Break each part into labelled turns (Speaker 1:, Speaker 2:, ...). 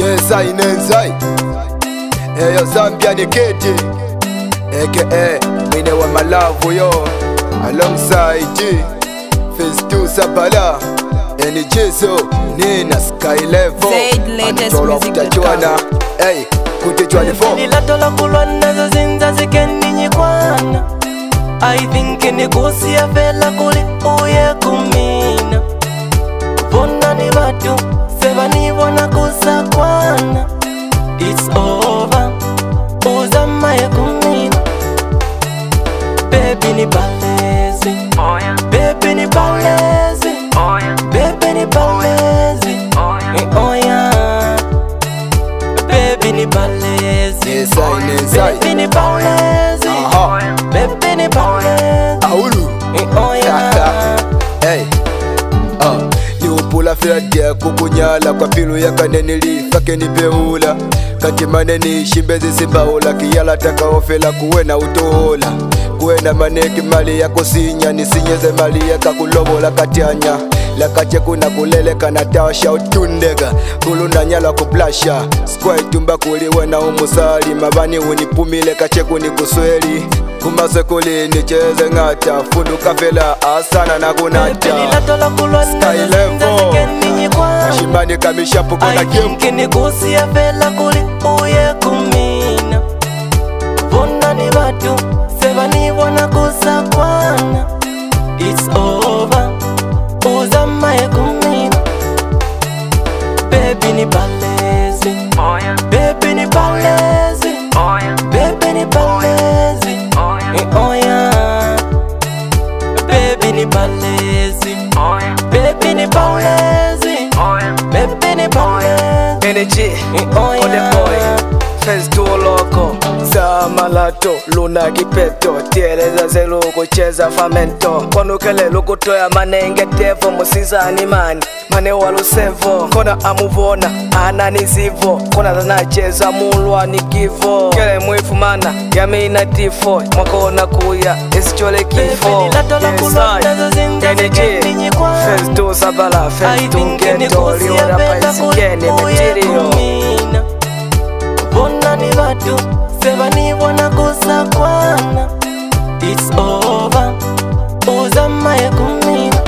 Speaker 1: Nenzai Nenzai Eyo Zambian Kid aka Mine wa Malavu yo alongside Festu Sabala Eni Jeso Nina Sky Level
Speaker 2: Zaid latest music.com.
Speaker 1: Hey, kutijwani fo
Speaker 3: Nilatola kulwana za zinza zikendi nyikwana I think ni kusi ya fela kuli uye kumina Vona ni batu, seba ni vona kusa kwana It's over, uzama ya kumina Baby ni balezi, baby ni balezi, baby ni balezi, oh yeah. Baby ni balezi,
Speaker 1: Nenzai Nenzai
Speaker 3: baby ni balezi, baby ni balezi,
Speaker 1: Aulu
Speaker 3: oh yeah.
Speaker 1: Hey ni upula fyadia kukunyala kwa pilu ya kanenili fake ni peula kati maneni shimbezi simbaula kiyala takaofela kuwena utohola kuwena maneki mali ya kusinya nisinyeze mali ya kakulobola katyanya lakache kuna kuleleka na tasha utundega kulunda nyala kuplasha square tumba kuliwena umusali mabani unipumile kache kuni kusweli kumase kuli nicheze ngata fundu kafela asana na kunata
Speaker 3: Nilatola kulwana
Speaker 1: Sky
Speaker 3: za zinza
Speaker 1: Level
Speaker 3: zikendi nyikwana
Speaker 1: Shimani kamisha puko na
Speaker 3: I think
Speaker 1: game
Speaker 3: ni kusi ya fela kuli uye kumina Vona ni batu, seba ni vona kusa kwana It's over, uzama ya kumina Baby ni balezi, baby ni balezi, baby ni balezi, oh yeah. Baby ni balezi, baby ni balezi, baby ni balezi,
Speaker 4: Energy,
Speaker 3: oh
Speaker 4: on the
Speaker 3: yeah.
Speaker 4: boy, Festu loco Zamalato, luna kipeto Tiereza zelu kucheza famento Kwanukele lukutoya manenge tevo Musiza ni mani, mane walusevo Kona amuvona, ananizivo Kona zanacheza mulwa ni givo Kele mwifu mana, yami inatifo Mwakona kuya, isichole kifo
Speaker 3: Baby nilatola kulwana za zinza zikendi nyikwana
Speaker 4: Festu sabala,
Speaker 3: I
Speaker 4: festu
Speaker 3: think ni
Speaker 4: geto
Speaker 3: kusi ya
Speaker 4: Liona
Speaker 3: fela
Speaker 4: paisikeni,
Speaker 3: kuli uye
Speaker 4: material
Speaker 3: kumina Vona ni batu, seba ni vona kusa kwana It's over, uzama ya kumina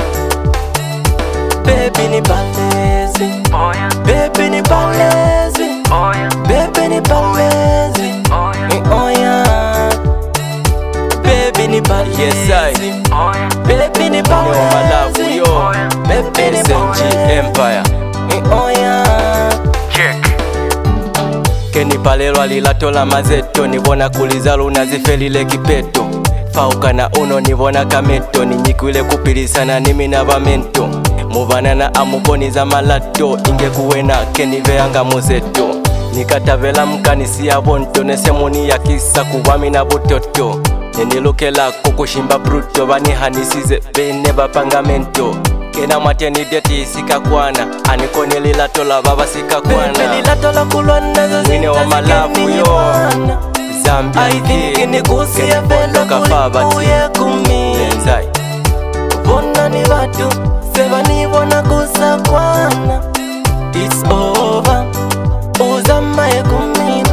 Speaker 3: Baby ni balezi, baby ni balezi, baby ni balezi, oh yeah. Baby ni balezi,
Speaker 4: Yes, I.
Speaker 3: baby ni
Speaker 4: Malavu
Speaker 3: balezi,
Speaker 4: yo
Speaker 3: baby ni
Speaker 4: SMG
Speaker 3: balezi,
Speaker 4: Empire
Speaker 3: oh yeah.
Speaker 4: Keni palelwa lilatola mazeto nibona kuliza luna zifelile kipeto Fauka na uno nibona kameto ninyikwile kupilisana nimi na bamento Mubanana amukoni za malato inge kuwena keni veanga muzeto Nikatavela mkanisi ya bonto nesemoni ya kisa kuwami na butoto Nenilukela kukushimba bruto bani hanisize bene bapangamento Kena mateni deti sikakwana anikoni lilatola baba sikakwana
Speaker 3: Baby nilatola kulwana za
Speaker 4: Mwine wa
Speaker 3: zinza
Speaker 4: Malavu
Speaker 3: zikendi
Speaker 4: yo
Speaker 3: nyikwana
Speaker 4: Zambia
Speaker 3: I think ni kusi ya fela
Speaker 4: kafaba
Speaker 3: kuli uye kumina
Speaker 4: Nenzai
Speaker 3: Vona ni batu, seba ni vona kusa kwana It's over, uzama ya kumina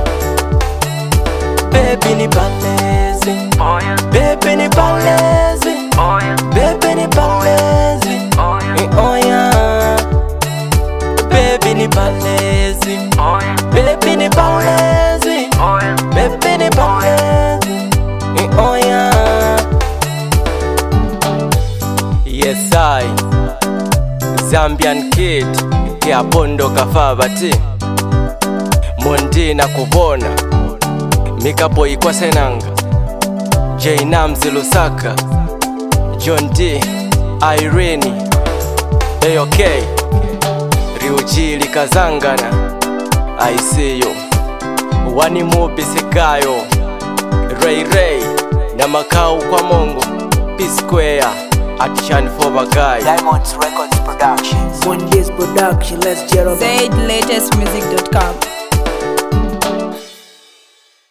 Speaker 3: Baby ni balezi, baby ni balezi, baby ni balezi, oh yeah. Baby ni balezi, baby ni balezi, baby ni balezi, oh yeah.
Speaker 4: Yes I Zambian Kid Kia Bondo Kafabati Mondi na kubona Mikapo ikwa senanga J Namzi Lusaka John D Irene AOK Ryujili Kazangana I see you Wani mupi sikayo Ray Ray na makao kwa Mongo P-Square Atishan for Bagay
Speaker 5: Diamonds Records Productions.
Speaker 6: One Days Production, let's get up.
Speaker 2: Zaid latest music.com.